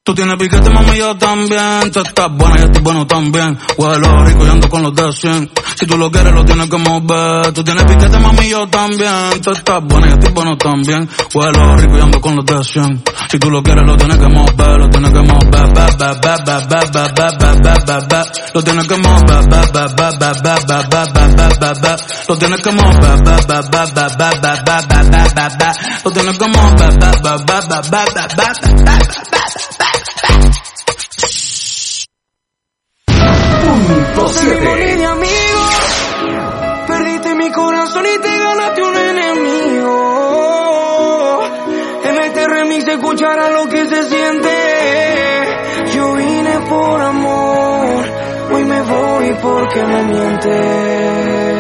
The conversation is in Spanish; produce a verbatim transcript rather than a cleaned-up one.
Tú tienes piquete, mami, yo también. Tú estás buena, yo estoy bueno también. Huelo rico y ando con los de cien. Si tú lo quieres, lo tienes que mover. Tú tienes piquete, mami, yo también. Tú estás buena, yo estoy bueno también. Huelo rico y ando con los de cien. Si tú lo quieres, lo tienes que mover. Lo tienes que mover, ba, ba, ba, ba, ba, ba, ba, ba, ba, ba, ba. Lo tienes que mover, ba, ba, ba, ba, ba, ba, ba, ba, ba, ba, ba. Lo tienes que mover, ba, ba, ba, ba, ba, ba, ba, ba, ba, ba, ba. Lo tienes que mover, ba, ba, ba, ba, ba, ba, ba, ba, ba. De amigo, perdiste mi corazón y te ganaste un enemigo. En este remix se escuchará lo que se siente. Yo vine por amor, hoy me voy porque me mientes.